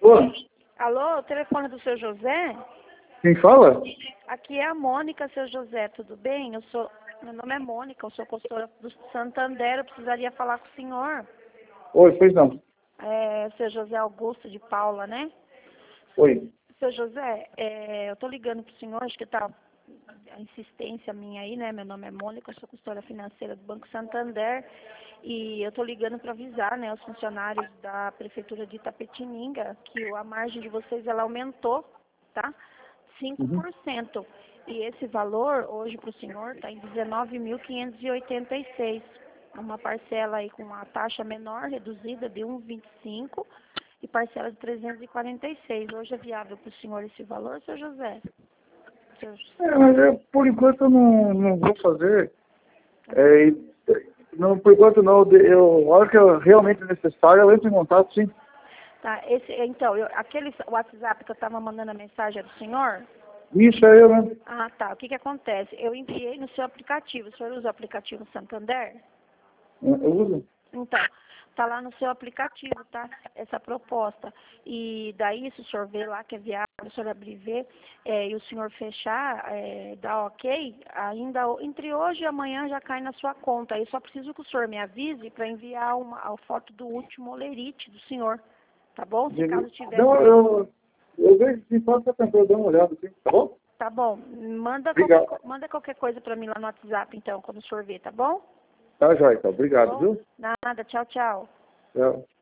Oi, Alô, o telefone do seu José? quem fala? Aqui é a Mônica, seu José, tudo bem? Meu nome é Mônica, eu sou consultora do Santander, eu precisaria falar com o senhor. Oi, pois não. Seu José Augusto de Paula, né? Oi. Seu José, eu tô ligando pro senhor, acho que tá a insistência minha aí, né? Meu nome é Mônica, eu sou consultora financeira do Banco Santander e eu tô ligando para avisar, né, os funcionários da Prefeitura de Itapetininga que a margem de vocês, ela aumentou, tá? Uhum. 5%. E esse valor, hoje para o senhor, está em 19.586. Uma parcela aí com uma taxa menor, reduzida, de 1,25 e parcela de 346. Hoje é viável para o senhor esse valor, seu José? Mas por enquanto eu não vou fazer. Não, por enquanto não. A hora que é realmente necessário, eu entro em contato, sim. Tá, então, aquele WhatsApp que eu estava mandando a mensagem é do senhor? Isso é eu mesmo. Ah, tá. O que acontece? Eu enviei no seu aplicativo. O senhor usa o aplicativo Santander? Eu uso. Então, tá lá no seu aplicativo, tá? Essa proposta. E daí, se o senhor vê lá que é viável, o senhor abrir e ver, e o senhor fechar, dar ok, ainda entre hoje e amanhã já cai na sua conta. Aí só preciso que o senhor me avise para enviar a foto do último olerite do senhor. Tá bom? Se caso tiver. Não, eu vejo se passa tentar dar uma olhada, sim. Tá bom? Tá bom. Obrigado. Manda qualquer coisa para mim lá no WhatsApp, então, quando o senhor ver, tá bom? Tá, joia, então. Tá Obrigado, bom? viu? Nada. Tchau, tchau. Tchau.